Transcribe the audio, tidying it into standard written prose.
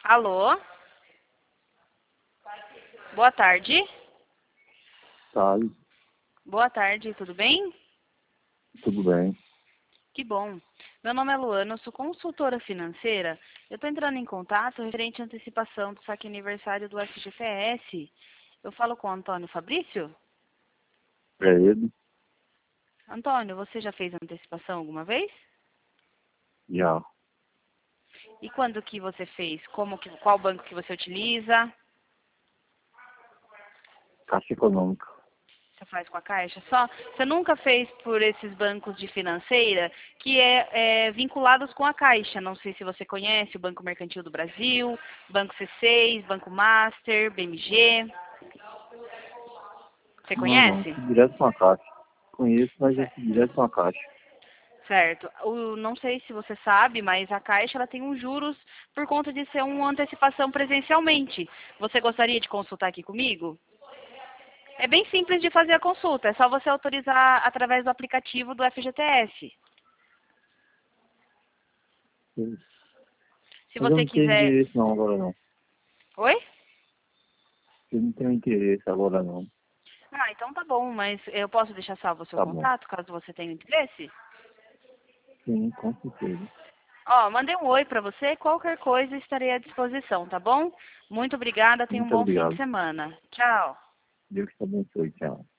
Alô? Boa tarde. Tá, Boa tarde, tudo bem? tudo bem. Que bom. Meu nome é Luana, eu sou consultora financeira. Eu estou entrando em contato referente à antecipação do saque aniversário do FGTS. Eu falo com o Antônio Fabrício? É ele? Antônio, você já fez antecipação alguma vez? Já. E quando que você fez? Qual banco que você utiliza? Caixa Econômica. Você faz com a Caixa só? Você nunca fez por esses bancos de financeira que é vinculados com a Caixa? Não sei se você conhece o Banco Mercantil do Brasil, Banco C6, Banco Master, BMG. Você Não, conhece? fui direto com a Caixa. Conheço, mas eu Cer- fui direto com a Caixa. Certo. Não sei se você sabe, mas a Caixa ela tem uns juros por conta de ser uma antecipação presencialmente. Você gostaria de consultar aqui comigo? É bem simples de fazer a consulta, é só você autorizar através do aplicativo do FGTS. Se Mas eu você não tenho quiser... interesse não agora não. Oi? Eu não tenho interesse agora não. Ah, então tá bom, mas eu posso deixar salvo o seu Tá bom. contato, caso você tenha interesse? Sim, com certeza. Ó, mandei um oi pra você, qualquer coisa estarei à disposição, tá bom? Muito obrigada, tenha um Muito bom fim de obrigado. semana. Tchau. Deus te abençoe. Tchau.